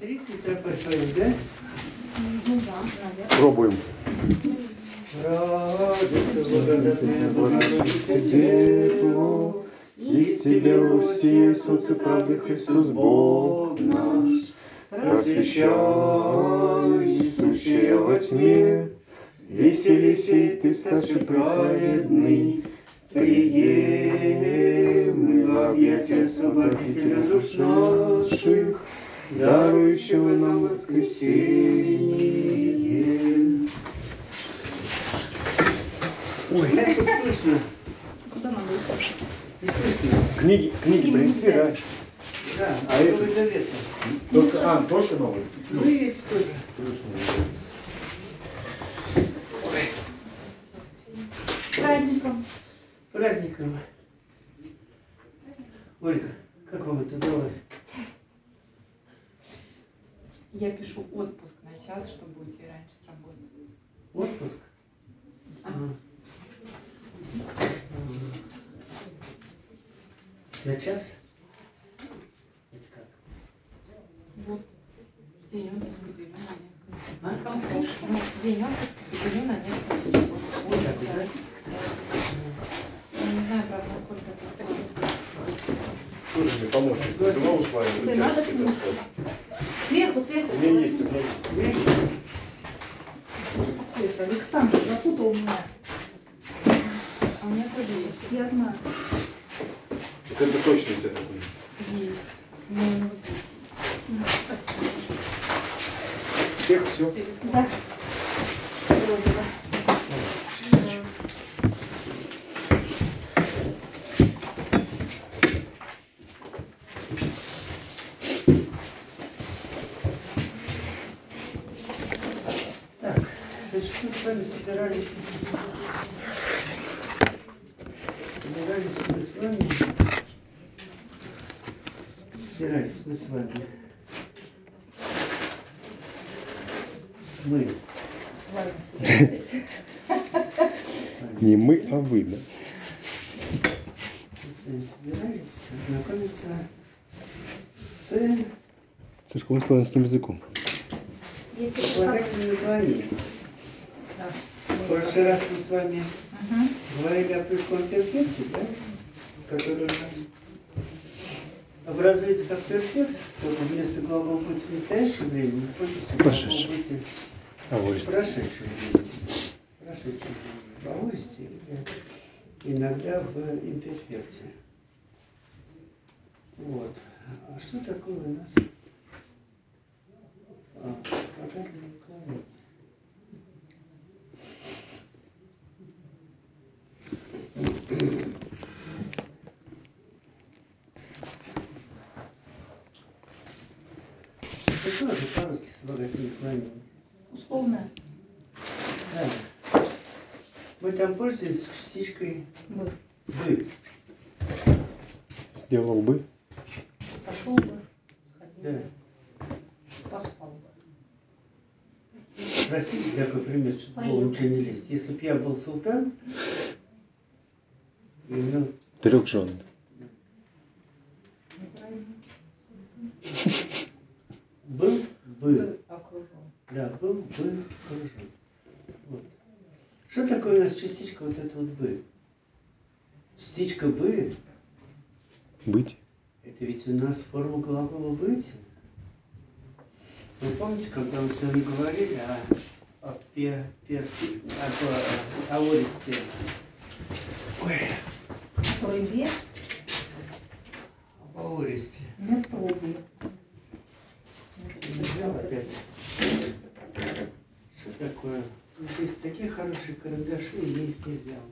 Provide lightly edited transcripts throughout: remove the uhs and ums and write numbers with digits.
3 тетрапофаин, да? Ну да, наверное. Пробуем. Радуйся, благодатная Богородица, Деву, из Тебя усеял солнце правды Христос Бог наш. Просвещай, сущая во тьме, веселися и Ты, старший праведный, приемы в объятия Освободителя душ наших, дарующего нам воскресение. Ой, как тут слышно? Куда надо идти? Не слышно? Книги принесли, да? Да, А это? Новый Завет. Только новый. Ну и эти тоже. Праздником. Праздником. Ольга, как вам это удалось? Я пишу отпуск на час, чтобы уйти раньше с работы. Отпуск? На час? Это как? Вот. День отпуска делю на несколько. А? Ну, день отпуска делю на несколько часов. Вот так вот, да? Я не знаю, правда, насколько это такое. Тоже мне помощник. Сама ушла. Ты надо книгу. Сверху, сверху. У меня есть, у меня есть. Что такое-то? Александр запутал меня. А у меня тоже есть. Я знаю. Так это точно у тебя такой. Есть. У меня вот здесь. Спасибо. Всех все. Да. Вроде бы. Так, значит, мы с вами собирались мы с вами. Мы. С вами собирались. Не мы, а вы, да? Мы с вами собирались ознакомиться с Церковно-славянским языком. Если что, слагательными глаголами. да. В прошлый раз мы с вами Угу. говорили о плюском-перфекте, да? Который у нас образуется как перфект, только вместо глагола быть в настоящем времени пользуется Прошедшем. глагол быть в Аористо. прошедшем времени. В прошедшем времени. В аористе или иногда в имперфекте. Вот. А что такое у нас слагательные наклонения? Что же по-русски слагательные наклонения? Условно. Да. Мы там пользуемся частичкой Бы. «бы». Сделал бы. Пошел бы. Сходил Да. бы. Поспал бы. Простите такой пример, чтобы Поехали. было лучше не лезть. Если бы я был султан и имел... 3 жен. Был бы. Окружен. Да, был бы окружен. Вот. Что такое у нас частичка вот эта вот «бы»? Частичка «бы» Быть. это ведь у нас форма глагола «быть». Вы помните, когда мы с вами говорили о аористе? Ой, Который бе, об аористе. нет пробы. Не взял опять. Что такое? Тут есть такие хорошие карандаши, и я их не взял.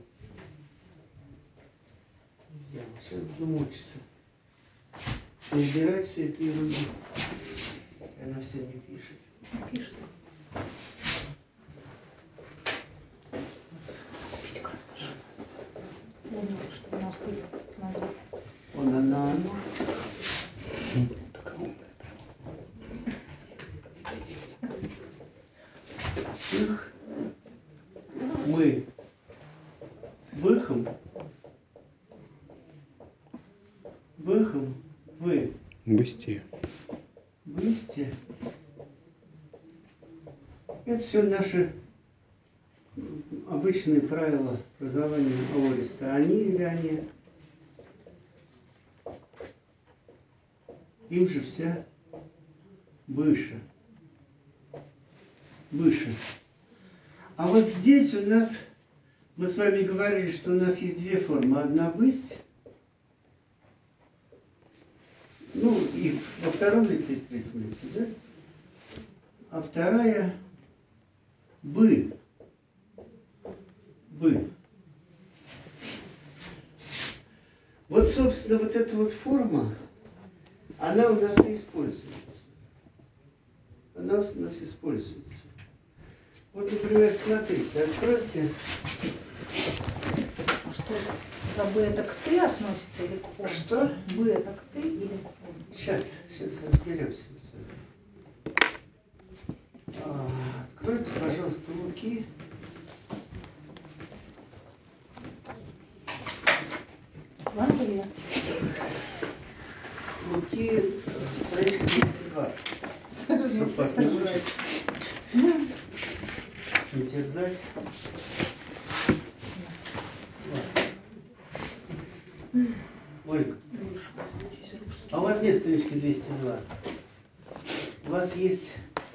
Не взял. Сейчас буду мучиться. Перебирать всю эту ерунду. Она все не пишет. Пишет. Помню, что у нас были. Он, она. Такая умная прям. Их. Мы. Выхом. Выхом. Вы. Быстрее. бысти. Это все наши обычные правила образования аориста. Они или они. Им же вся выше. Выше. А вот здесь у нас, мы с вами говорили, что у нас есть две формы. Одна бысть, ну и во втором лице, и в третьем лице, да? А вторая бы. Бы. Вот, собственно, вот эта вот форма, она у нас и используется. Она у нас используется. Вот, например, смотрите, откройте. А что за Б это к Ц относится или к Форм? Что? Б это к Т или к Форм? Сейчас разберемся с вами. Откройте, пожалуйста, Луки. Евангелие. Луки, страница 202. Чтобы вас не мучить, не терзать. Ольга, а у вас нет странички 202? У вас есть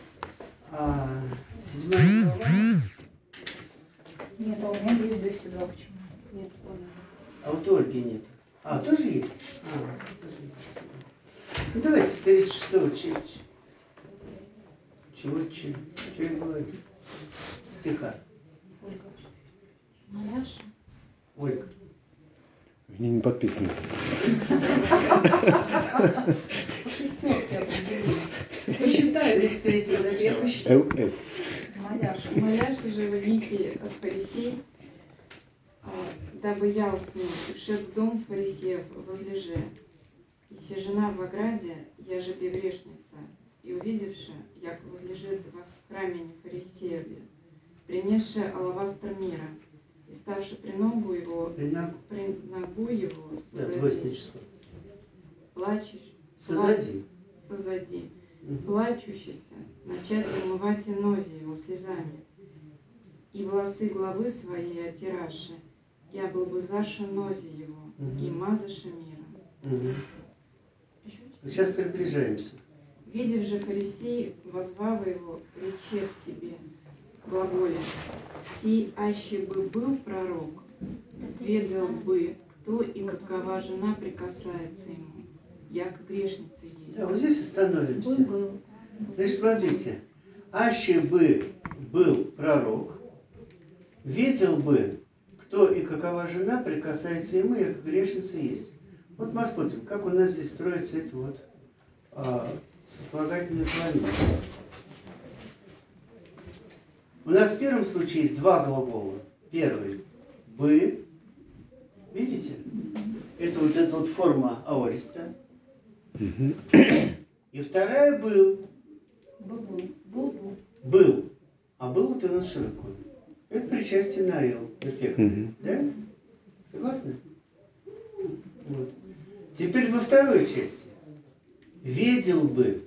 7 глава? Нет, а у меня есть 202 почему? Нет, Оля. А вот у Ольги нет. Тоже есть? Тоже есть. Ну давайте с 36-го чего я говорю? Стиха. Ольга. Маляша? Ольга. Они не подписаны. По шестерке определили. Посчитай, 33 начало. ЛС. Маляша. Маляша же великий от фарисей, дабы ял с ним, и вшед в дом фарисеев возлеже. И се жена в ограде, я же грешница, и увидевши, як возлежит во храмине фарисееве, принесши алавастр мира, и ставши при ногу его, Да, двойственное число. Созади. Плачущийся, начать умывать и нози его слезами, и волосы главы своей отираши, я был бы заши нози его, и мазаши мира. Сейчас приближаемся. Видев же фарисей, возвав его, рече в себе, глаголе, «Сей аще бы был пророк, ведал бы, кто и какова жена прикасается ему, яко грешница есть». Да, вот здесь остановимся. Был. Значит, смотрите. Аще бы был пророк, видел бы, кто и какова жена прикасается ему, яко грешница есть. Вот мы смотрим, как у нас здесь строится это вот сослагательное наклонение. У нас в первом случае есть два глагола. Первый – бы. Видите? Это вот эта вот форма аориста. И вторая – был. Был. А был это у нас что такое? Это причастие на эл. Эффект. Да? Согласны? Вот. Теперь во второй части. Видел бы.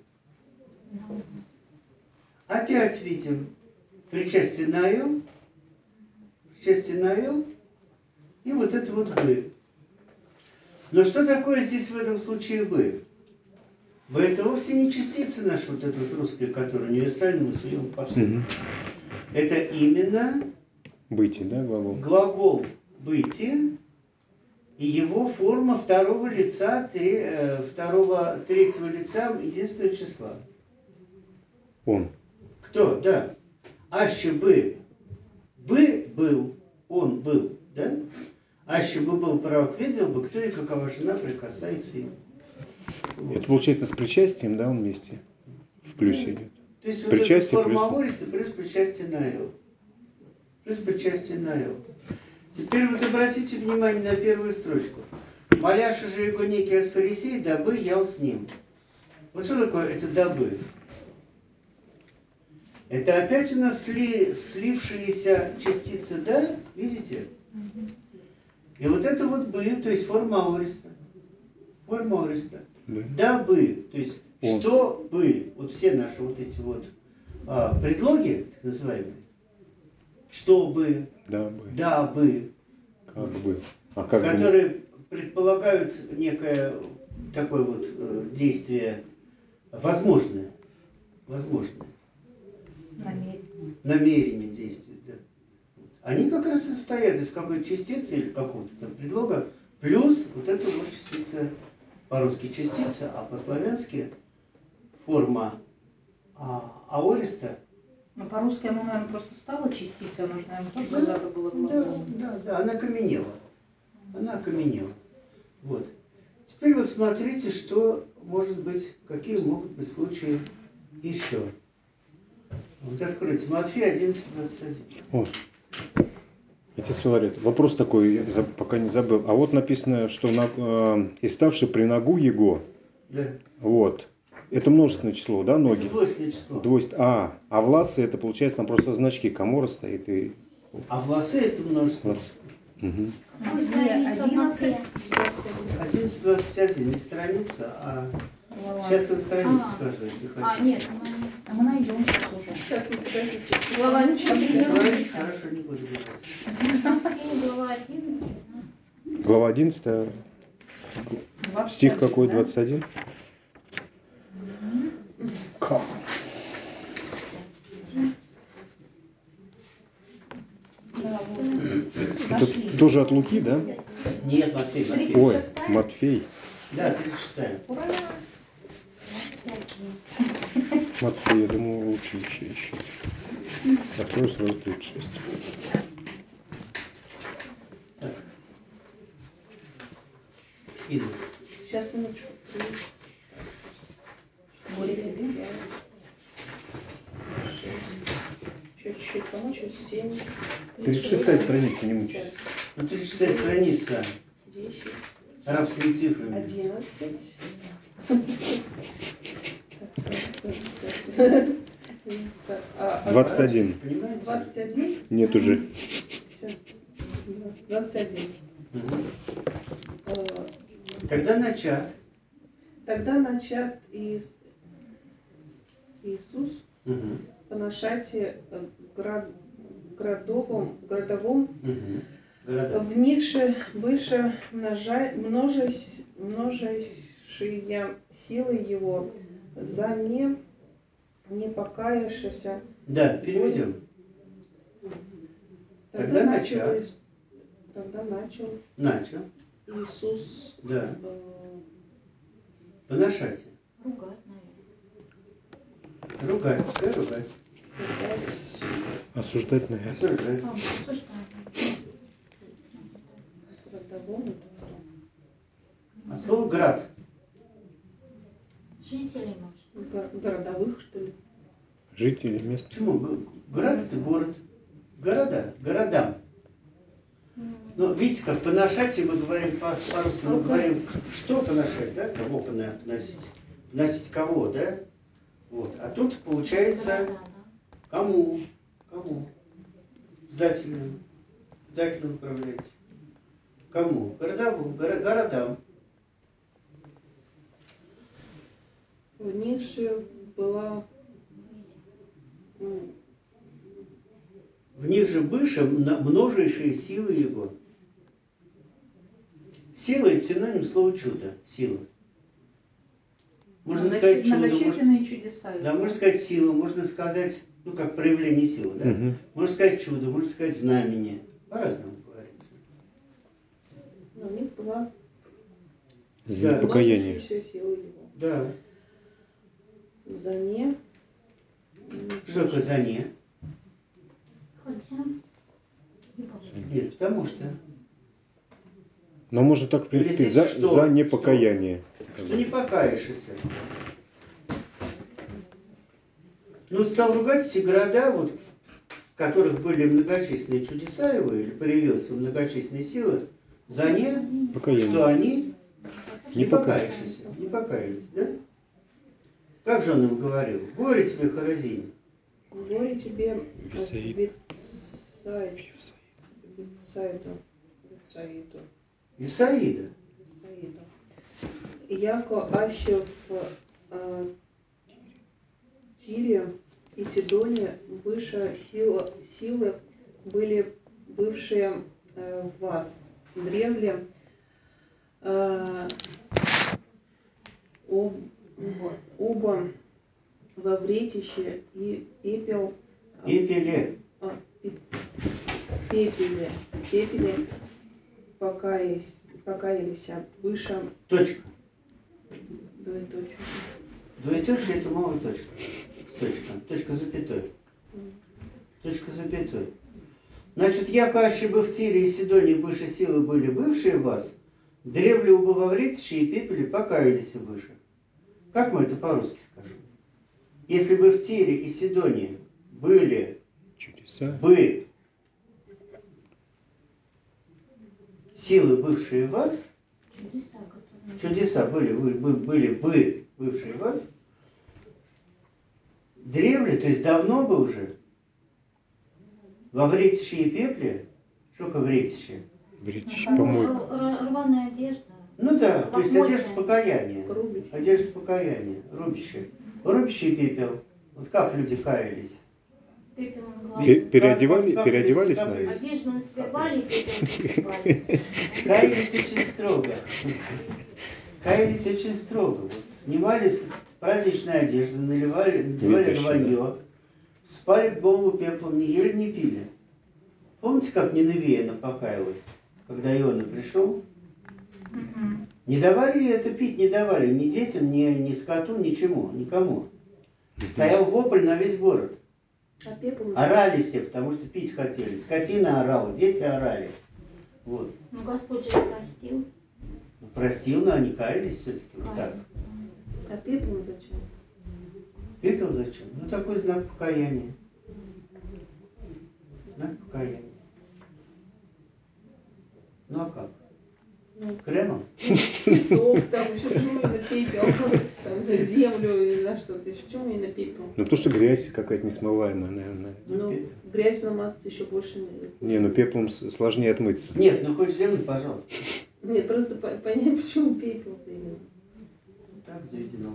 Опять видим причастие на эл. Причастие на эл. И вот это вот бы. Но что такое здесь в этом случае бы? Бы это вовсе не частица наша, вот эта вот русская, которая универсальна, мы суем повсюду. Это именно Бытие, да, глагол? Глагол бытие и его форма второго лица, третьего лица единственного числа. Он. Кто? Да. Аще бы был, он был, да? Аще бы был пророк, видел бы, кто и какова жена прикасается ему. Вот. Это получается с причастием, да, он вместе? В плюсе идет. То есть вот Причастие эта форма плюс- аориста плюс причастие на эл. Плюс причастие на эл. Теперь вот обратите внимание на первую строчку. Маляша же его некий от фарисея, дабы ял с ним. Вот что такое это дабы? Это опять у нас слившиеся частицы «да», видите? И вот это вот «бы», то есть форма аориста. Форма аориста. Да. «Дабы», то есть Чтобы, вот все наши вот эти вот предлоги, так называемые, чтобы, дабы, Как бы. А как бы? которые предполагают некое такое вот действие возможное, намерение действия, да. Они как раз и состоят из какой-то частицы или какого-то там предлога, плюс вот эта вот частица, по-русски частица, а по-славянски форма аориста. Ну, по-русски оно, наверное, просто стало частицей, оно же, наверное, тоже когда-то было глаголом. Да, она окаменела. Она окаменела. Вот. Теперь вот смотрите, что может быть, какие могут быть случаи еще. Вот откройте Матфея 11:21. Вот. Отец Филарет, вопрос такой, я пока не забыл. А вот написано, что и ставший при ногу его, Да. вот, это множественное число, да, ноги? Это двойственное число. А волосы, это получается, там просто значки, камора стоит и... А волосы это множественное число. Угу. 11:21, не страница, а... Сейчас вам страницу скажу, если хотите. Нет, мы найдем сейчас уже. Сейчас мы подождите. Глава Говорить хорошо не буду говорить. Глава 11, стих какой, 21? Как? Это тоже от Луки, да? Нет, Матфей. Ой, Матфей. Да, 36-я. Матфей, я думал, Луки еще. Открою сразу 36. Так. Иду. Сейчас, минуточку. Горе тебе. Еще чуть-чуть помочь. 7. 36-я страница, не мучайся. Ну, 36-я страница 10. арабскими цифрами. 11. 21. Понимаете? 21. Нет уже. Сейчас. 21. Тогда начат. Тогда начат Иисус Угу. поношать городовом, Города. вникши выше множащие силы его, за не покаявшися. Да, переведем. Тогда начат. Тогда начал Начал. Иисус Да. Поношать. Ругать, наверное. Ругать. Да, ругать. Осуждать, наверное. Осуждать. городовому, А слово град. Жителей, может. городовых, что ли? Жители места. Почему? Град это город. Города. Городам. Но видите, как поношать, и мы говорим по-русски, мы говорим, что поношать, да? Кого поносить? Носить кого, да? Вот. А тут получается кому? Кому? Сдательным. Сдательным управляете. Кому? Городовым. Городам. В Нише была В них же быше множайшие силы его. Сила – это синоним слова чудо. Сила. Можно сказать чудо. Многочисленные чудеса. Да, можно сказать сила, можно сказать, ну, как проявление силы, да? Угу. Можно сказать чудо, можно сказать знамение. По-разному говорится. у них была За непокаяние. множащаяся сила его. Да. За не. Что такое за не? Хотя... Нет, потому что. Но можно так, в принципе, Или здесь что? за непокаяние. Что не покаешься. Ну, стал ругать эти города, вот, в которых были многочисленные чудеса его, или проявилась многочисленные силы, за не, Покаяние. что они не покаявшиеся, не покаялись, да? Как же он им говорил? Горе тебе, Хоразин. Горе тебе Вифсаиду. Вифсаида. Яко аще в Тире и Сидоне выше силы были бывшие в вас. Древле оба во вретище и пепел. Пепеле. Пепеле покаялись выше. Точка. Двоеточие. Двоеточие это малая точка. Точка. Точка запятой. Точка запятой. Значит, яко аще бы в Тире и Сидоне выше силы были бывшие в вас, древле убы во вретище и пепеле покаялись выше. Как мы это по-русски скажем? Если бы в Тире и Сидоне были Чудеса. бы силы, бывшие в вас, чудеса были бы бывшие в вас, древле, то есть давно бы уже, во вретище и пепле, что такое вретище? Вретище, помойка. Рваная одежда. Ну да, то есть Лохмотья. одежда покаяния. Рубище. Одежда покаяния, рубище. Рубище и пепел. Вот как люди каялись? Пепел на глаз. Переодевались, как наверное? Одежду надевали, пепел надевали. Каялись очень строго. Каялись очень строго. Вот снимали праздничную одежду, надевали рванье, спали в голову пеплом, не ели, не пили. Помните, как Ниневия покаялась, когда Иона пришел? Не давали ей это пить, не давали ни детям, ни скоту, ничему, никому. Стоял вопль на весь город. А пепел Орали все, потому что пить хотели. Скотина орала, дети орали. Вот. Ну Господь же простил. Простил, но они каялись все-таки. Вот так. А пеплом зачем? Пепел зачем? Ну такой знак покаяния. Знак покаяния. Ну а как? Кремом? Песок, там еще почему именно пепел? Там за землю или за что-то еще. Почему именно пепел? Ну, потому что грязь какая-то несмываемая, наверное. Ну, грязью намазаться еще больше не. Не, ну пеплом сложнее отмыться. Нет, ну хоть землю, пожалуйста. Нет, просто понять, почему пепел-то именно. Так заведено.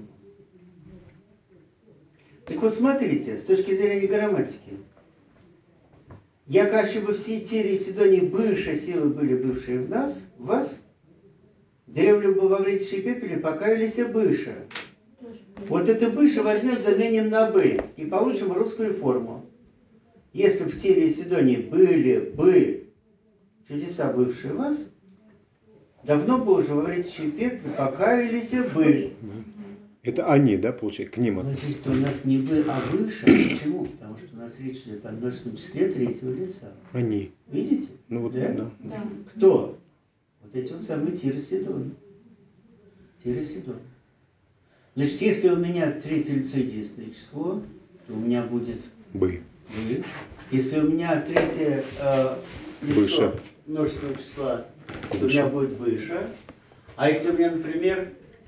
Так вот смотрите, с точки зрения грамматики. Яко аще бы все Тире и Сидоне бывшие силы были бывшие в нас, в вас, древле бы во вретище и пепеле покаялись быше. Вот это быше возьмем, заменим на бы и получим русскую форму. Если в Тире и Сидоне были бы чудеса бывшие в вас, давно бы уже во вретище и пепле покаялись бы. Это они, да, получается, к ним Но относятся. здесь-то у нас не бы, а выше. Почему? Потому что у нас речь идет о множественном числе третьего лица. Они. Видите? Ну вот, Да? да. Да. Кто? Вот эти вот самые Тир и Сидон. Тир и Сидон. Значит, если у меня третье лицо единственное число, то у меня будет Бы. бы. Если у меня третье лицо Выше. множественного числа, то у Выше. меня будет выше. А если у меня, например,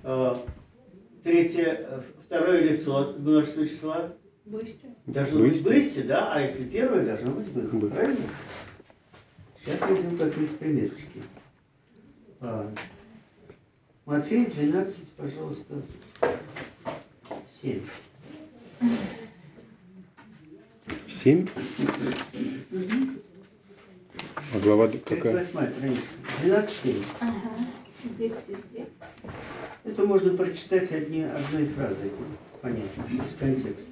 второе лицо множественного числа, Быстро. должно быть Бысти. бысти, да, а если первое, должно быть бы. Бы. Правильно? Сейчас найдем какие-то примерчики. Матфея 12, пожалуйста, 7. 7. А глава какая? 38 страница. 12-7. Ага. Здесь везде. Это можно прочитать одной фразой, понятно, из контекста.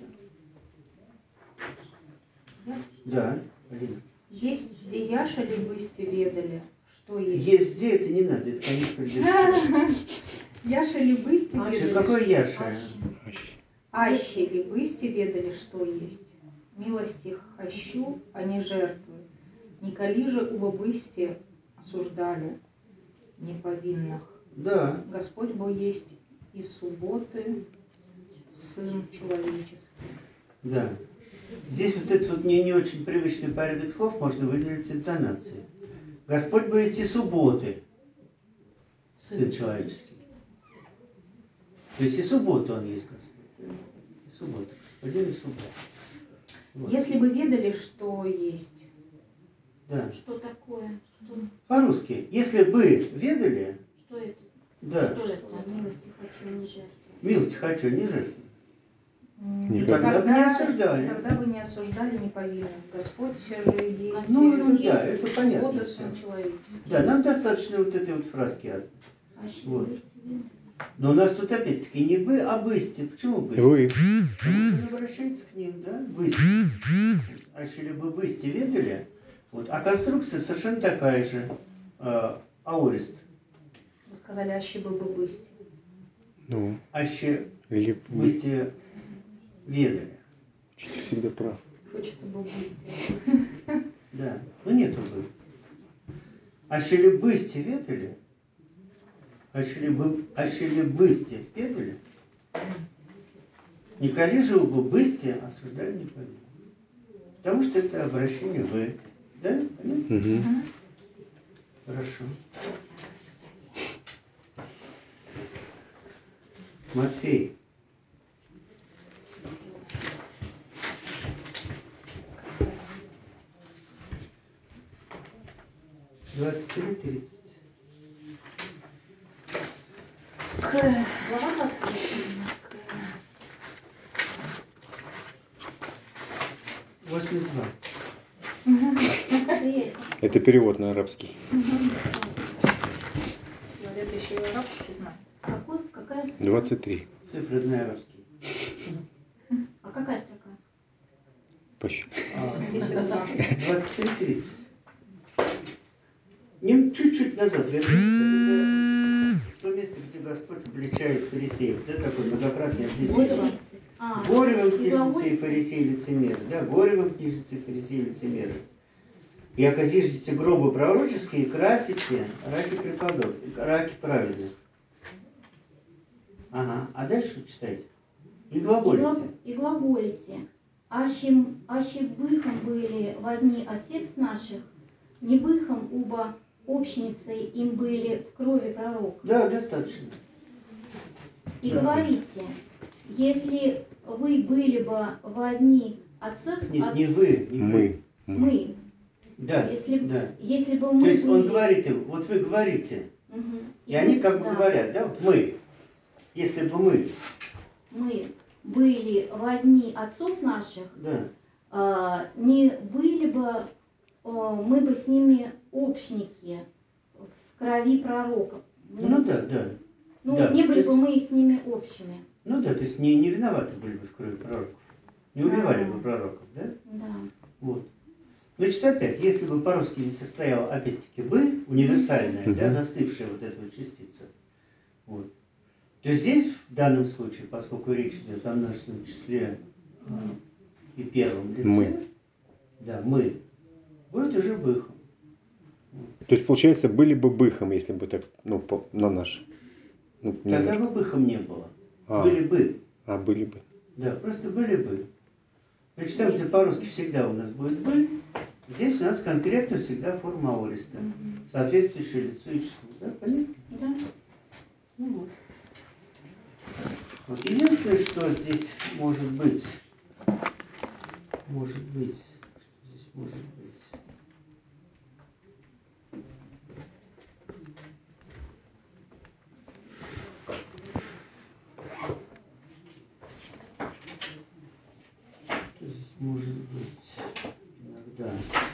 Да, Алина. Есть где яша ли бысти ведали, что есть? Есть где, это не надо, это конец предыдущего. Яша ли бысти ведали? Какой Яша? Аще ли бысти ведали, что есть? Милости хощу, а не жертвы. Николи же уба бысти осуждали неповинных. Да. Господь Бог есть и субботы, Сын человеческий. Да. Здесь вот этот вот мне не очень привычный порядок слов можно выделить интонацией. Господь бы есть и субботы, Сын человеческий. То есть и субботу Он есть Господь. И суббота. Господин и суббота. Вот. Если бы ведали, что есть. Да. Что такое? Что, По-русски. Если бы ведали, что это? да. Что это? Милости хочу, не жертву. Милость хочу, не жертву. Не И тогда бы не осуждали. Тогда бы не осуждали неповинных. Господь же есть. Ну, это есть да, это понятно свобода, всё. сын человеческий. Да, нам достаточно вот этой вот фразки одной. Вот. Но у нас тут опять-таки не вы, а бысти. Почему бысти? Вы. Потому что он обращается к ним, да? Бысти. А если бы бысти ведали, вот, а конструкция совершенно такая же. Аорист. Вы сказали, аще бы бысти. Ну, Аще или бысти ведали. всегда прав. Хочется бы бысти. Да, но нету бы. Аще ли бысти ведали, аще ли бысти ведали, николи же бы бысти осуждали не повинных. Потому что это обращение вы. Да? Понятно? Угу. Хорошо. Матфей. Двадцать 30. Глава 82. Это перевод на арабский. Это еще и арабский знак. Какая? 23. Цифры знаю арабский. А какая строка? Посчитай. 82. 23:30. Чуть-чуть назад вернись. То место, где Господь обличает фарисеев. Да, такой многократный обличение. Горе вам, книжницы и фарисеи лицемеры. Да, горе вам, книжницы и фарисеи лицемеры. Яко зиждете гробы пророческие, красите раки праведных. Ага, а дальше читайте. И глаголите. И глаголите. Аще быхом были во дни отец наших, не быхом, уба общницы им были в крови пророк. Да, достаточно. И говорите, если вы были бы во дни отцов... Нет, не вы, не вы. Мы. Да, Если да. бы мы То есть он были... говорит им, вот вы говорите, Мгм. и они как бы да. говорят, да, вот мы, если бы мы, Мы были во дни отцов наших, да, не были бы мы бы с ними общники в крови пророков. ну да, да. Ну, да. не были То бы есть, мы с ними общими. ну да, то есть не виноваты были бы в крови пророков, не убивали бы пророков, да? Да. Вот. Значит, опять, если бы по-русски не состояла, опять-таки, бы, универсальная, да, застывшая вот эта вот частица, вот, то здесь, в данном случае, поскольку речь идет о множественном числе и первом лице, Мы. Да, мы, будет уже быхом. То есть, получается, были бы быхом, если бы так, ну, на наш. Ну, Тогда бы быхом не было. А. Были бы. А, были бы. Да, просто были бы. Значит, там, где по-русски всегда у нас будет бы, здесь у нас конкретно всегда форма аориста, соответствующая лицу и числу. Да, понятно? Да. Ну вот. Вот единственное, что здесь может быть, что здесь может быть. Что здесь может быть иногда.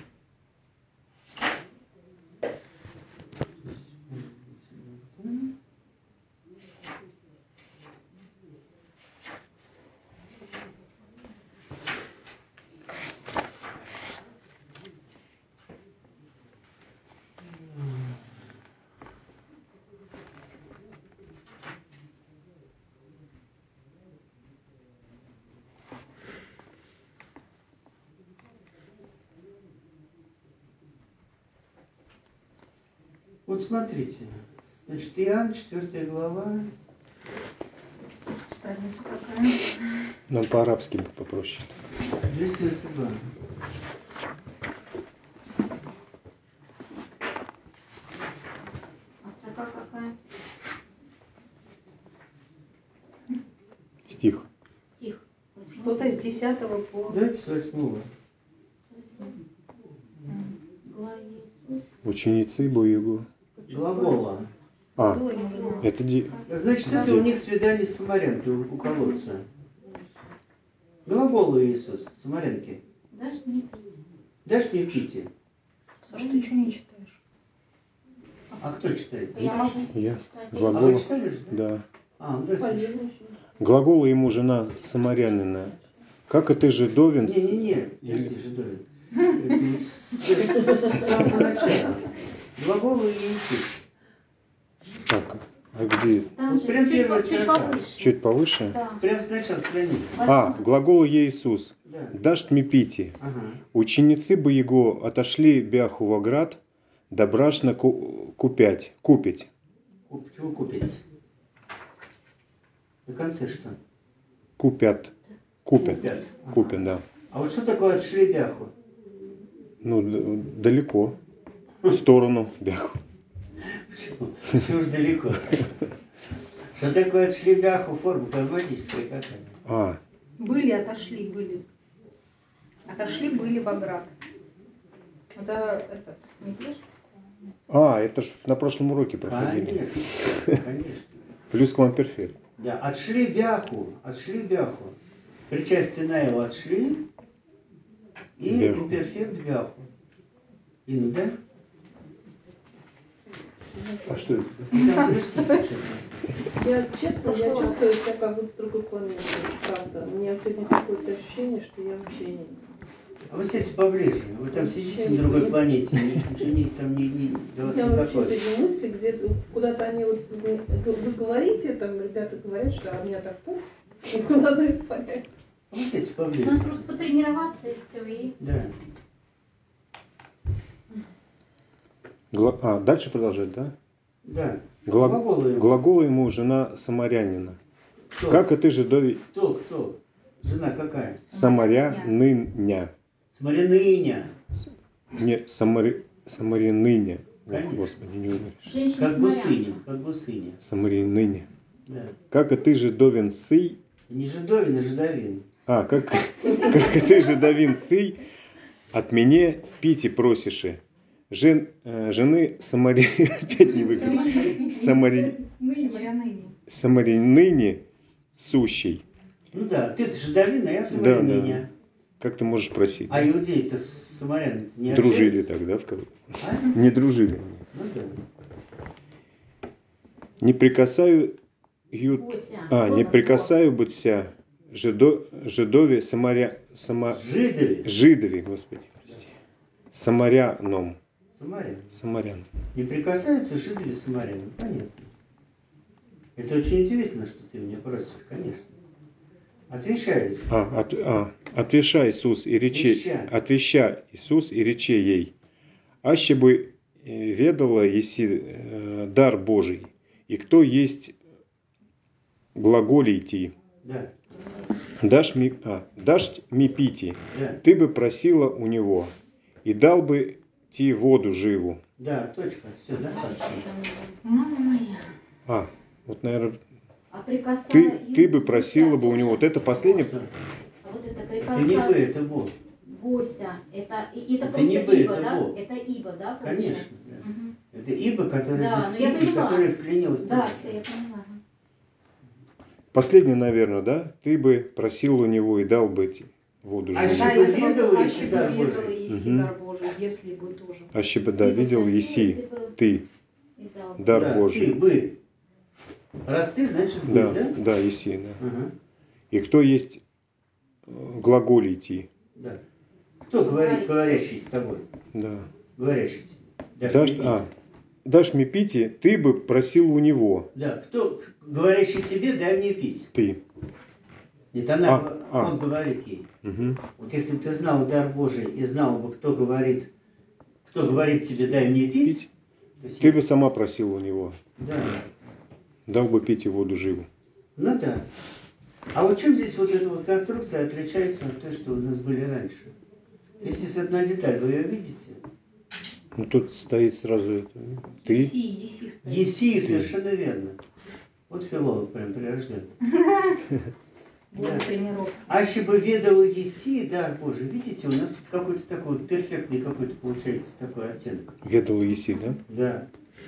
Вот смотрите, значит, Иоанн, 4 глава. Страница какая? Нам по-арабски бы попроще. 292. А строка какая? Стих. Стих. Что-то с 10 по... Давайте с 8. Глава Иисус. Ученицы Богу. Глагола. А, Было ему жена. это Значит, это у них свидание с самарянкой у колодца. Глагол Иисус, самарянки. Дашь мне пить. Дашь мне пить? Саш, ты что не читаешь? А кто читает? Я могу я. читать. А вы Глагол. читали же, да? Да. А, да, слушай. Глагола ему жена самарянина. Как это жидовин? Не-не-не, подожди, Жидовин. Это вот с самого начала. Глагол Иисус. Так, а где? Там Вот же прям первая чуть строка. повыше. Чуть повыше? Да. Прям с начала страницы. А, глагол Иисус. Да. Дашь мне пити. Ага. Ученицы бы его отошли бяху в оград, добрашно купить. Чего купить? На конце что? Купят. Ага. Купят, да. А вот что такое отшли бяху? Ну, далеко. В сторону бяху. Почему ж далеко? Что такое отшли бяху? Форма прагматическая какая? А, Были, отошли, были. Отошли, были в оград. Это этот, не пьешь? это ж на прошлом уроке проходили. Конечно, конечно. Плюсквамперфект. Да, отшли бяху. Причастие на его отшли и Бяху. имперфект бяху. Ину, да? А что это? Там простите, что-то. Я честно, я чувствую себя как будто в другой планете. Правда. У меня сегодня какое-то ощущение, что я вообще не... А вы сядьте поближе. Вы там сидите на другой планете. Там не до У вас меня не вообще доходит. сегодня мысли, где куда-то они вот... Вы говорите, там ребята говорят, что а у меня так пух, и куда-то испаряется. А вы сядьте поближе. Надо просто потренироваться и все. И... Да. Дальше продолжать, да? Да. Глагол Глаголы. ему жена самарянина. Кто? Как это жидови Кто? Жена какая? самаряныня. Смоляныня. Не, самаряныня. Ох, Конечно. Господи, не умеришь. Женщина Как гусыня. Самаряныня. Да. Как это жидовин сый. Не жидовин, а жидовин. Как это жидовин сый от меня пити просишь. Жены опять не выговорю. Самаряныне сущей. Ну да, ты-то жидовин, а я самаряныня. Как ты можешь просить? А иудеи-то с самарянами не Дружили общаются? тогда в кого? А? Не дружили они. Ну да. Не прикасаю не прикасаю быться жидове жидове, Господи, прости. Самаряном. Самарян. Не прикасаются жители самарян. Понятно. Это очень удивительно, что ты меня просишь, конечно. Отвечай. Отвеща Иисус и рече ей. Аще бы ведала еси дар Божий, и кто есть глаголите. Да. Дашь ми пити, Да. ты бы просила у него, и дал бы ти воду живу. Да, точка. Все, достаточно. Мама моя. Вот, наверное, А прикасая ты бы просила бы у него. Вот это последнее. А вот это Это прикасая... не бы, это бо. Бося. Это просто не бы, ибо, это да? бо. Это ибо, да, получается? Конечно. Да. Мгм. Это ибо, которое Да, без ну я ти, и поняла. которое вклинилось. Да, туда. все, я поняла. Последнее, наверное, да? Ты бы просил у него и дал бы воду А живу. щи бы ведала, Аще бы дар ведала Божий. еси дар Божий, если бы тоже. Аще бы, да, Ты бы видел просила, еси, ты, И дал бы. дар Да, Божий. ты бы. Раз ты, значит бы, да? Да, еси, да. Ага. И кто есть глаголите, Да. Кто говорящий с тобой? да. Говорящий тебе. Дашь мне пить, ты бы просил у него. Да, кто говорящий тебе, дай мне пить. Ты. Нет, она, он говорит ей. Угу. Вот если бы ты знал дар Божий и знал бы, кто говорит тебе, дай мне пить, Ты бы сама просила у него. Да. Дал бы пить и воду живу. Ну да. А вот чем здесь вот эта вот конструкция отличается от той, что у нас были раньше? Если есть одна деталь, вы ее видите? Ну тут стоит сразу это. Ты. Еси стоит. Еси, совершенно верно. Вот филолог прям прирожден. Была тренировка. Аще бы ведала еси, дар Божий. Видите, у нас тут какой-то такой вот перфектный какой-то получается такой оттенок. Ведала еси, да? Да.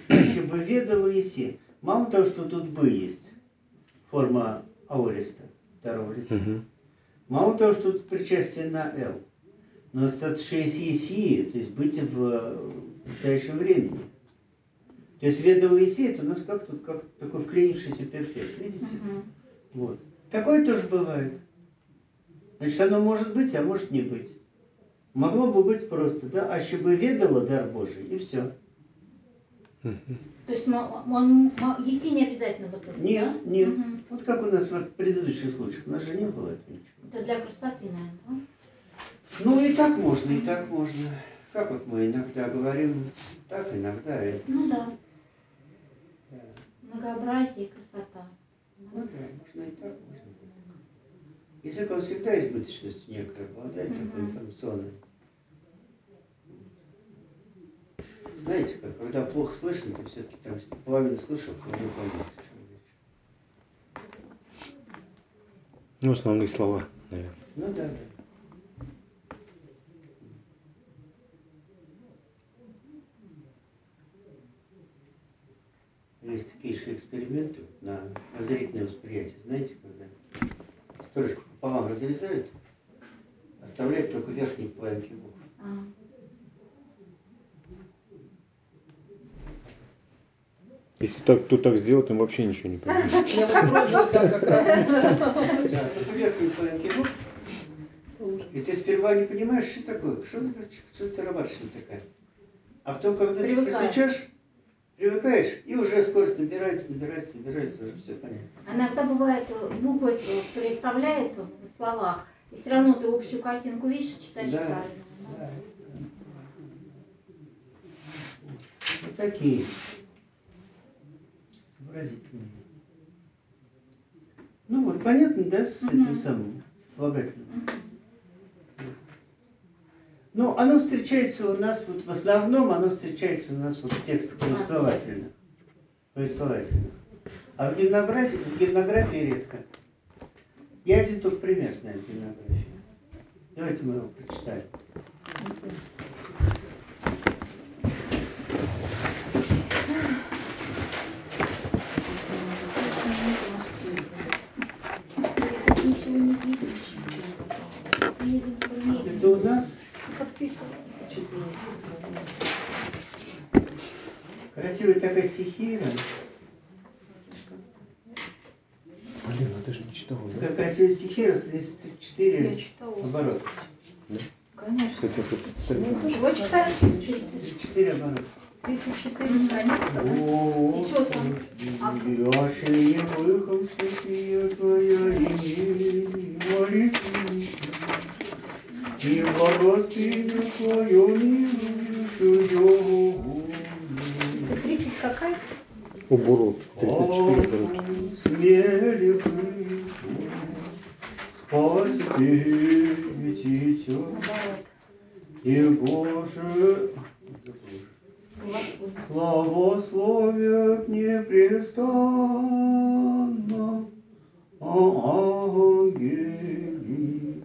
аще бы ведала Иси. Мало того, что тут бы есть, форма аориста, второго лица. Мало того, что тут причастие на «л», но достаточно есть «еси», то есть быть в настоящем времени. То есть ведала Иси, это у нас как тут как такой вклинившийся перфект, видите? Вот. Такое тоже бывает. Значит, оно может быть, а может не быть. Могло бы быть просто, да, аще бы ведала дар Божий, и все. То есть Еси не обязательно в итоге, Нет, да? нет. Вот как у нас в предыдущих случаях, у нас же не было этого ничего. Это для красоты, наверное, да? Ну и так можно, и так можно. Как вот мы иногда говорим, так иногда это. Ну да. Да. Многообразие и красота. Ну да, можно и так, можно и так. Язык, он всегда избыточностью некой обладает, такой информационной. Знаете, как, когда плохо слышно, ты все-таки там половину слышал, то уже понял, о чем речь. Ну, основные слова, наверное. Ну да, да. Есть такие еще эксперименты на зрительное восприятие. Знаете, когда строчку пополам разрезают, оставляют только верхние половинки букв. Если так, кто так сделает, он вообще ничего не поймет. Я вот тоже так как раз. Да, только верхние половинки букв. И ты сперва не понимаешь, что такое, что это рабаточная такая. А потом, когда ты посечешь, привыкаешь, и уже скорость набирается, уже все понятно. Иногда бывает, буквы переставляет в словах, и все равно ты общую картинку видишь и читаешь правильно. Да. Вот такие сообразительные. Ну вот, понятно, да, с этим самым, с слагательным? Ну, оно встречается у нас, вот в основном оно встречается у нас вот в текстах повествовательных. А в гимнографии редко. Я один только пример знаю в гимнографии. Давайте мы его прочитаем. Ничего не видно. Это у нас красивая такая стихира. Блин, ну ты же не читал, да? Такая красивая стихира, 34 Я читала. оборота. Конечно. Кстати, вот Чего читаешь? 34 оборота. 34 страницы, да? И что там? Яше не выхом святия твоя имени молитвы, и благостыню твою милующую. 30 какая? оборот, 34 оборота. Смели бы спасти тебя, и Боже, славословят непрестанно ангели,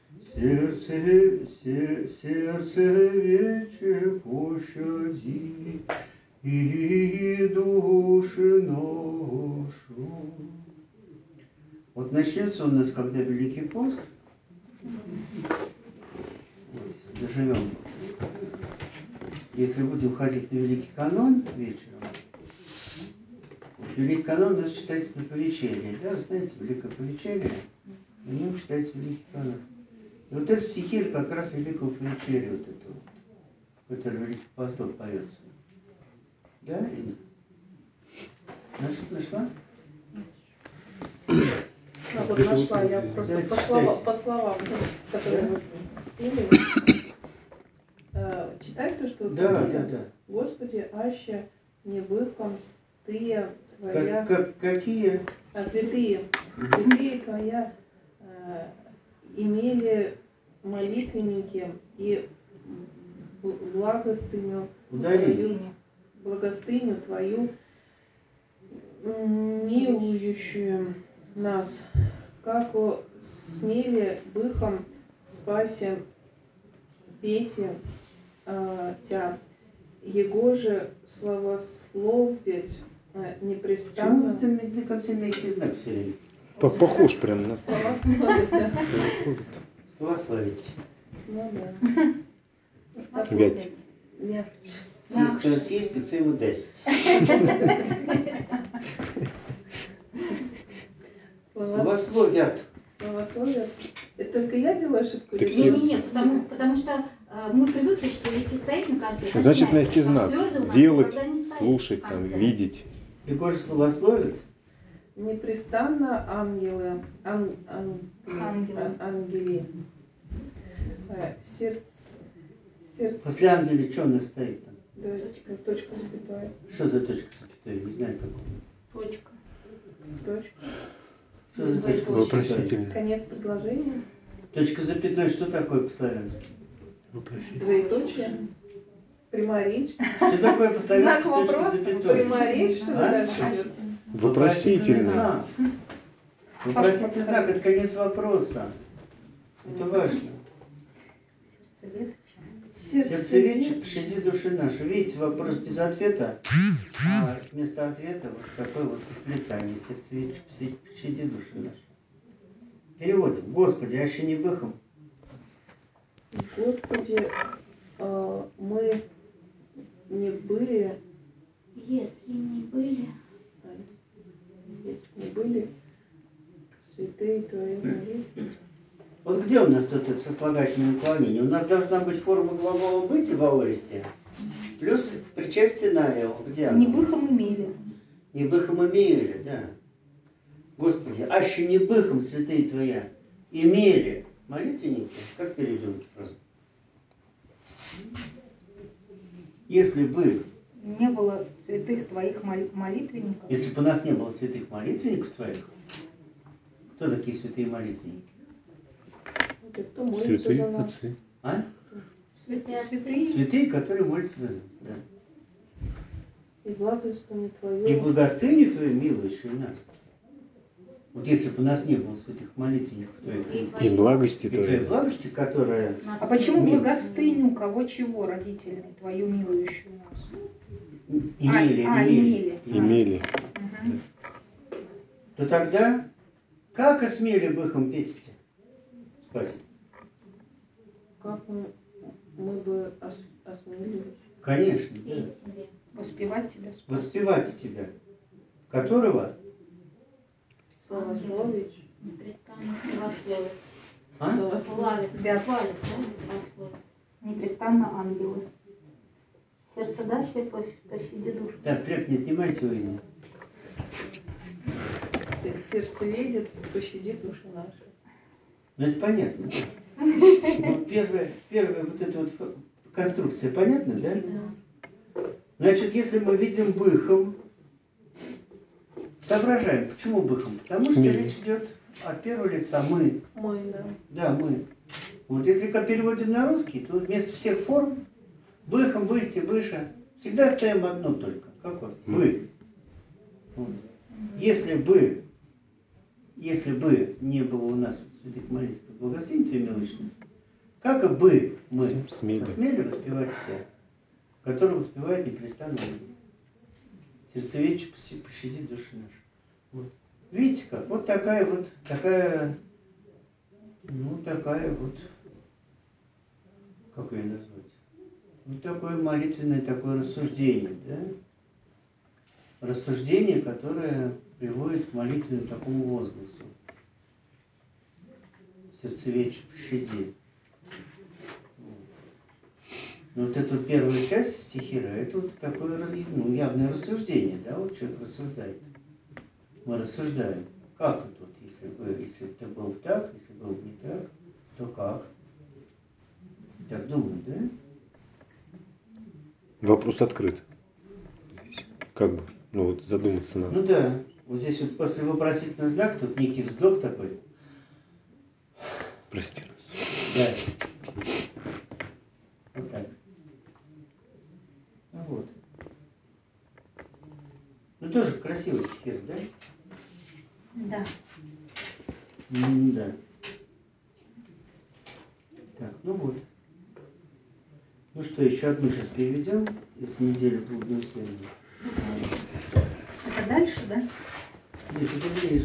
сердце вече пощади и души нашу. Вот начнется у нас, когда Великий пост, вот, если доживем, если будем ходить на Великий канон вечером, вот Великий канон у нас читается не по вечере, да, вы знаете, Великое повечерие, на нем читается Великий канон. И вот этот стихир как раз Великого повечерия, вот это вот, который Великий постов поется. Да, Инна? Нашла? А вот нашла, я просто по словам, которые вы пели. Читать то, что Да. Господи, аще не быхом стыя твоя. Какие? Святые твоя имели молитвенники и благостыню твою милующую нас, как смели быхом спасе пете тя, Его же славословить Почему непрестанно. ты на конце мягкий знак все время? Похож прям на Славословить, да. словословие. Славословить. Ну да. Вять. Мягче. Съесть, кто ему даст. Славословят. Славословие. Это только я делаю ошибку? Так или все- вы? Не, потому что мы привыкли, что если стоит на конце, Значит, начинается, мягкий а знак. слёзы у нас Делать, никогда не стоят слушать, в там, конце. видеть. Прикоже славословит. Непрестанно ангелы. Ангелы. Ангели. Сердце. После ангела что у нас стоит там? Да, точка запятая. Что за точка запятой? Не знаю такого. Точка. Точка. Что за точка запятой? Вопросительно. Конец предложения. Точка запятой, что такое по-славянски? Двоеточие. Прямая речь. Что такое по-славянски Знак точка вопроса. запятой? Прямая речь, что ли, А? дальше идет? Вопросительно. знак. Вопросительный знак – это конец вопроса. Это важно. Сердцеведче, пощади души наши. Видите, вопрос без ответа, а вместо ответа вот такое вот восклицание. Сердцеведче, пощади души наши. Переводим. Господи, аще не быхом. Господи, мы не были, Если не были, если не были святые Твои молитвы. Вот где у нас тут это сослагательное наклонение? У нас должна быть форма глагола быть в аористе, плюс причастие на его. Где оно? Не быхом имели. Не быхом имели, да. Господи, аще не быхом святые Твоя имели молитвенники, как перейдем эту фразу? Если бы, Не было святых твоих молитвенников. если бы у нас не было святых молитвенников Твоих, кто такие святые молитвенники? Это кто молится Святые за нас? отцы. А? святые Святые. отцы, Святые, которые молятся за нас, да. И благостное И Твое. благостыню Твою, милующую нас. Вот если бы у нас не было святых молитвенников Твоих, И благости и Твоей Твоей. благости, которая... нас А почему Мил. благостыню кого чего родительный, твою милующую нас? имели. Имели. Имели. Мгм. То тогда, как осмели быхом петь? Спасибо. Как мы бы осмелились. Конечно, да. петь тебе, Воспевать тебя. спас. Воспевать Тебя, которого... Славословить. непрестанно славословит. А? Славит, Тебя. хвалит, да, славословит. Непрестанно ангелы. Сердце дальше пощади душу. Так, хлеб не отнимайте у меня. Сердцеведец, пощади души наши. Ну, это понятно. Ну, первая вот эта вот конструкция понятна, да? Да. Значит, если мы видим быхом, соображаем, почему быхом? Потому что Смели. речь идет от первого лица мы. Мы, да. Да, мы. Вот если как переводим на русский, то вместо всех форм быхом, бысти, выше всегда ставим одно только. Какое? Вы. Вот. Если бы не было у нас святых молитв по благословению Твоей милостности, как и бы мы Смели. посмели воспевать Тебя, который воспевает непрестанно ангел. Сердцеведче, пощади души наши. Вот. Видите как? Вот такая вот, такая вот, как ее назвать? Ну, такое молитвенное, такое рассуждение, да? Рассуждение, которое приводит к молитвенному такому возгласу. Сердцеведче, пощади. Но вот эта первая часть стихира, это вот такое явное рассуждение, да, вот человек рассуждает. Мы рассуждаем, как это вот, если это было бы так, если было бы не так, то как? Так думаю, да? Вопрос открыт. Здесь. Как бы, ну вот задуматься надо. Ну да, вот здесь вот после вопросительного знака тут некий вздох такой. Прости нас. Да. Вот так. Ну вот. Ну тоже красивый стихир, да? Да. Да. Так, ну вот. Ну что, еще одну сейчас переведем из недели блудную сына. Это дальше, да? Нет, это ближе.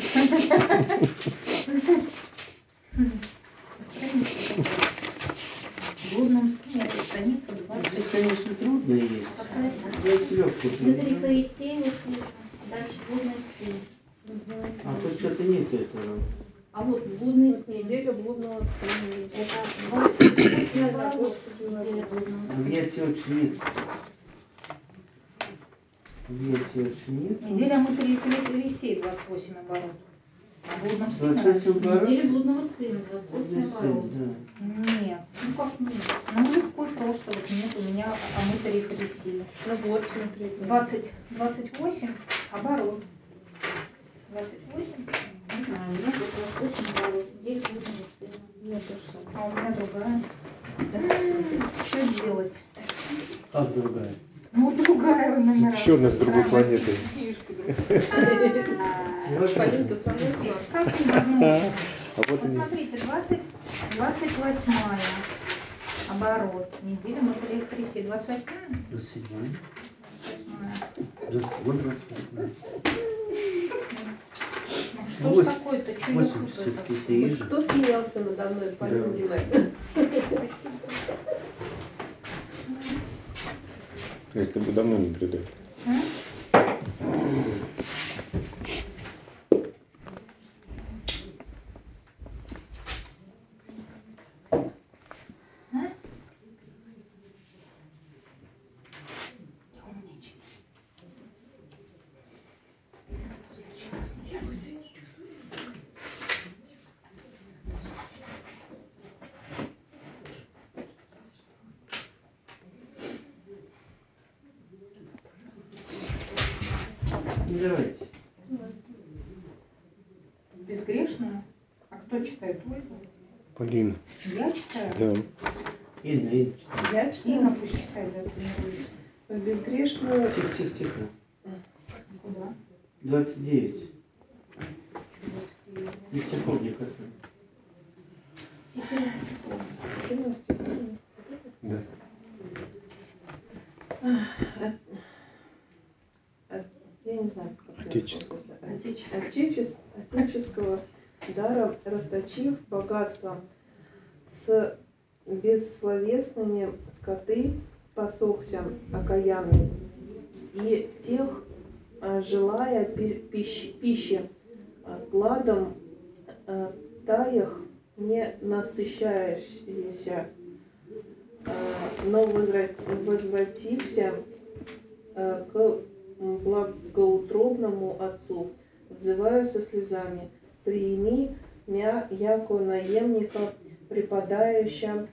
В блудном сне это страница Здесь, 20. конечно, трудно есть. А какая? Давайте легкую Дмитрий переведем. Фарисеев пишет. Дальше блудный сын. А тут что-то нет этого. А вот блудный сын. Неделя блудного сына. Это 28 оборот. Неделя блудного сына. Объятия очень нет. Объятия очень нет. Неделя мытарей Фарисей 28 оборот. А в блудном сыне 28 оборот. Неделя блудного сына. 28 Блудный сын, оборот. да. Нет. Ну как нет? Ну легко и просто. Вот нет у меня мытарей Фарисей. Ну вот, смотри. 28 оборот. 28. Не знаю, у меня вот 28 оборот. Неделя блудного сына. Нет, что. А у меня другая. Что делать? Как другая? Ну, другая номера. Еще одна с другой планеты. Книжку другую. Полин-то со мной шла. Как невозможно? А вот Вот они. смотрите, 28 оборот. Неделя мытарей Фарисей. 28-я? 27. 28-я. Вот 28. Ну что ж такое-то? Что я 8 путаю? все-таки ты и же. Кто смеялся надо мной, Полина Да. Геннадьевна? Спасибо. Я с тобой давно наблюдаю. Ну, давайте. Безгрешную? А кто читает? Ольга? Полина. Я читаю? Да. Инна. Я читаю Инна пусть читает, да, тренирует. безгрешную. Тихо, тихо, тихо. Куда? 29. Не стиховник это. Да. Я не знаю, как Отеческого. Отеческого дара расточив богатством с бессловесными скоты посохся окаянный, и тех, желая пищи, кладом таях не насыщаешься, но возвратився к благоутробному Отцу, взываю со слезами: приими мя, яко наемника, припадающая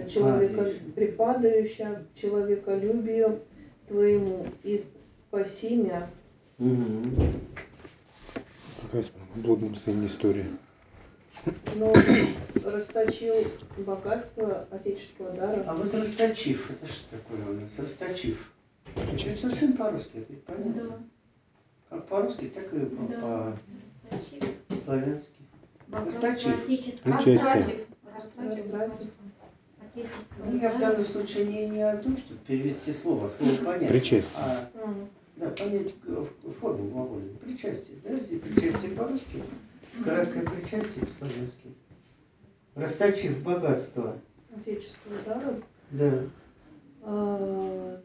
человеколюбию Твоему, и спаси мя. Угу. Как раз в блудном сыне история. Но расточил богатство отеческого дара. А вот расточив, это что такое у нас? Расточив. Это совсем по-русски, это ведь понятно. Да. Как по-русски, так и Да. по-славянски. Богатство Расточив. отеческого. Причастие. Растратив. Ну, я в данном случае не о том, чтобы перевести слово, а слово понять. Причастие. А, да, понять форму глагола. Причастие. Да, здесь причастие по-русски, краткое причастие по-славянски. Расточив богатство. Отеческого дара. Да.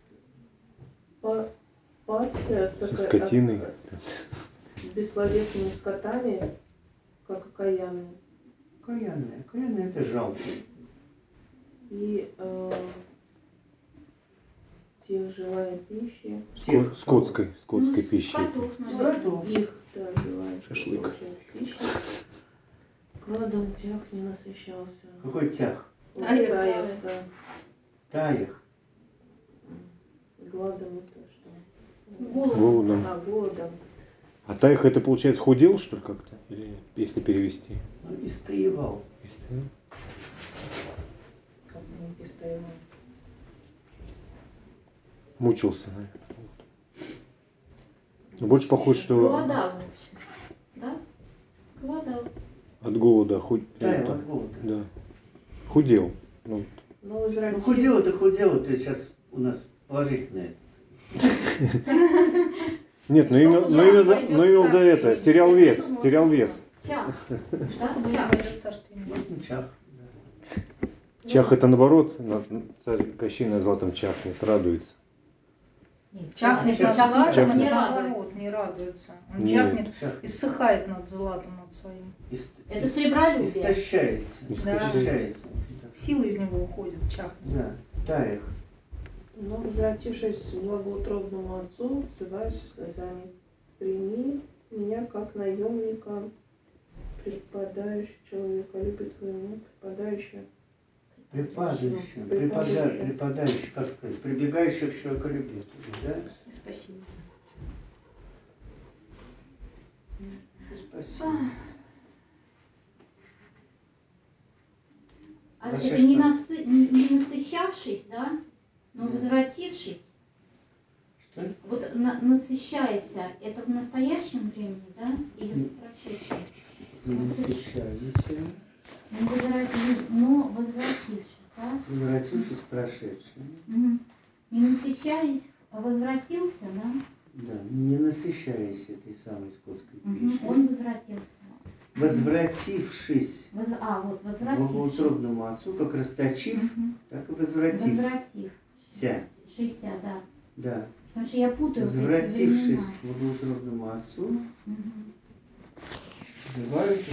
Пасся Со скотиной. с бессловесными скотами, как окаянный. Окаянное. Окаянное это жалко. И тех, желая пищи. Скотской пищи. Скотов, Скотов. Их, да, желая Шашлык. получать пищи. Кладом тех не насыщался. Какой тях? Вот Таях. таях, да. Таях. Гладом это что? Голодом. Голодом. А таях это получается худел, что ли, как-то? Или если перевести? Ну, истоевал. Истоял. Как не стоял. Мучился, наверное. Но больше похоже, что Голодал, в общем. Да? Голодал. от голода Таял от голода. Да. Худел. Ну, Но возвратил. Ну, худела, ты сейчас у нас положительно это. Нет, но именно до этого, терял вес. Чах. Что будет Чах. войдет в Царствие Небесное. Вот чах. Чах это наоборот, царь Кощей на златом чахнет, радуется. Нет, чахнет Чах- над златом, чахнет. а Не не радуется. наоборот, не радуется. Он Нет. чахнет, Чах. иссыхает над златом, над своим. Это сребролюбие. Истощается. Да. Истощается. Сила из него уходит, чахнет. Да, тает. Но возвратившись к благоутробному отцу, взываясь слезами, прими меня как наемника, припадающего человеколюбие твоему, припадающего. Припадающий, как сказать, прибегающих к человеколюбию, да? Спасибо. Спасибо. А Вообще это не, что? не насыщавшись, да, но Да. возвратившись, Что? вот насыщайся, это в настоящем времени, да, или в прошедшем? Не насыщайся, Но возвратившись, да? возвратившись к прошедшему. Мгм. Не насыщаясь, а возвратился, да? Да, не насыщаясь этой самой скотской пищей. Он возвратился. Возвратившись Вот к возвратившись. благоутробному отцу, как расточив, Мгм. так и возвратив. Возвратившись, да. Да. Потому что я путаю вот эти Возвратившись времена. к благоутробному отцу, Мгм. называются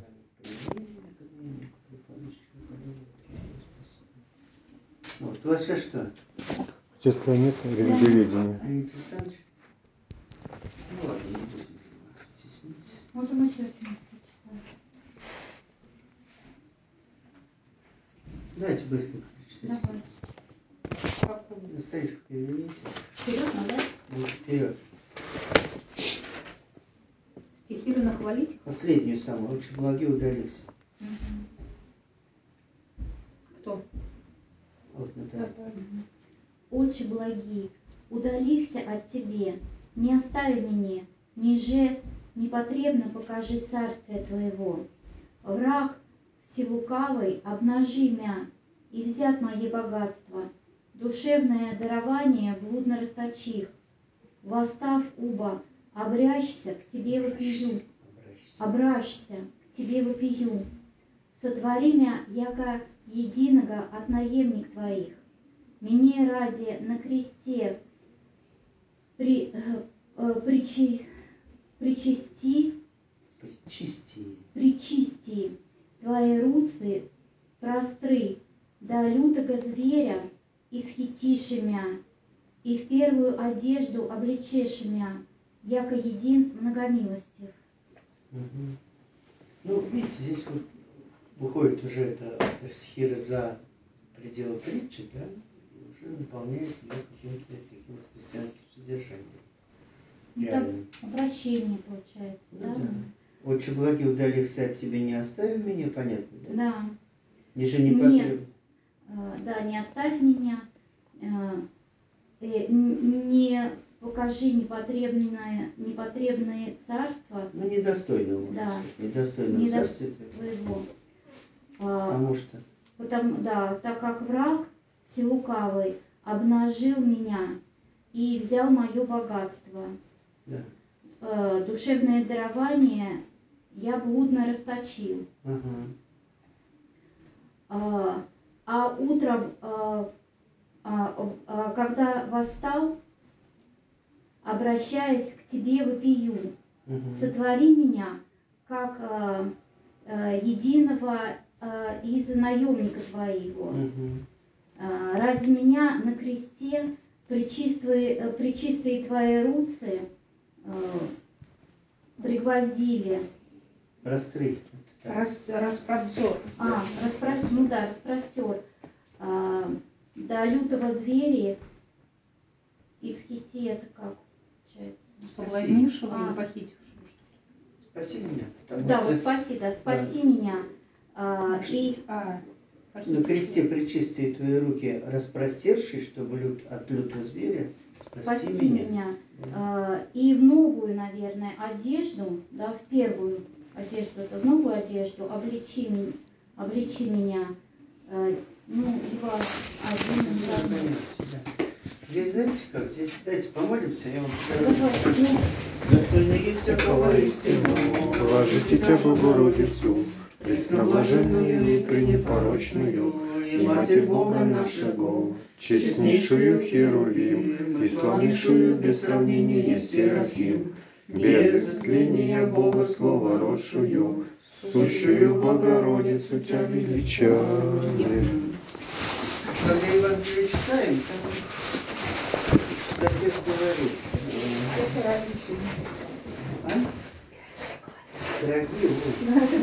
вот, у вас сейчас что? Если нет религиоведения. Леонид Александрович? Ну ладно, не будем стесниться. Можем еще что-нибудь прочитать. Давайте быстренько прочитать. Давай. Какую? На страничку переверните. Серьезно, да? Ну, вперед. Стихи нахвалить? Последнюю самую. Лучше благи удалился. Мгм. Кто? Вот, Наталья. Отче благий, удалихся от Тебе, не остави меня, ниже непотребно покажи царствие Твоего. Враг силукавый обнажи мя, и взят мои богатства, душевное дарование блудно расточив. Восстав уба, обрящься к Тебе вопию, обращься к Тебе вопию. Сотвори мя, яко единого от наемник Твоих. Мне ради на кресте причисти Твои руцы простры, да лютого зверя исхитиши мя, и в первую одежду облечеши мя, яко един многомилостив. Мгм. Ну, видите, здесь вот выходит уже это стихира за пределы притчи, да, и уже наполняет ее каким-то таким вот христианским содержанием. Ну, так, Реальным. обращение получается, Ну да? да. Отче благи удалихся от тебя, не оставь меня, понятно, да? Да. Ниже не потреб. Да, не оставь меня, не покажи непотребное царство Ну, недостойно, можно Да. сказать. Недостойно царствия твоего. потому что Так как враг силукавый обнажил меня и взял мое богатство. да. Душевное дарование я блудно расточил. Ага. А утром, когда восстал, обращаясь к Тебе вопию, Мгм. сотвори меня, как единого из наемников Твоего. Мгм. Ради меня на кресте пречистые Твои руцы пригвоздили. Простры. Распростер. Распростер. До лютого зверя из хити, это как получается? Соблазнившего А. или похитившего? Спаси меня, потому Да, что вот спаси меня. И на Похитившего. кресте причистые твои руки распростершие, чтобы от лютого зверя спаси меня. Да. И в новую, наверное, одежду, да, в первую одежду, это в новую одежду обличи меня. ну, два, один, два. Здесь, знаете как, здесь, давайте помолимся, я вам Давай, покажу. ну, Достойно есть всякого истину, Блажите тебя, Богородицу, пресноблаженную и пренепорочную, и Матерь Бога нашего, честнейшую Херувим, и славнейшую без сравнения Серафим, без тления Бога Слова родшую, сущую Богородицу тебя величаем. Когда Евангелие читаем, там отец говорит, а? Дорогие, вот.